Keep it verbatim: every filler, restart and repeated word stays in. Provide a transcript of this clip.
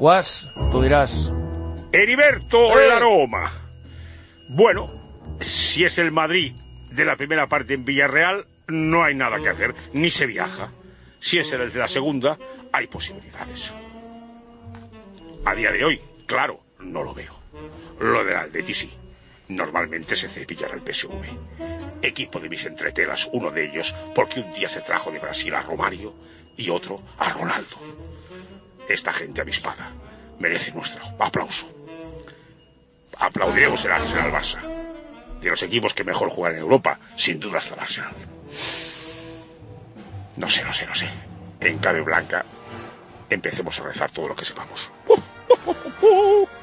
Guas, tú dirás. Heriberto, ¡Eh! el aroma. Bueno, si es el Madrid de la primera parte en Villarreal, no hay nada que hacer, ni se viaja. Si es el de la segunda, hay posibilidades. A día de hoy, claro, no lo veo. Lo del Atleti sí. Normalmente se cepillará el P S V. Equipo de mis entretelas, uno de ellos, porque un día se trajo de Brasil a Romario y otro a Ronaldo. Esta gente avispada merece nuestro aplauso. Aplaudiremos el Arsenal Barça. De los equipos que mejor juegan en Europa, sin duda está el Arsenal. No sé, no sé, no sé. En clave blanca, empecemos a rezar todo lo que sepamos.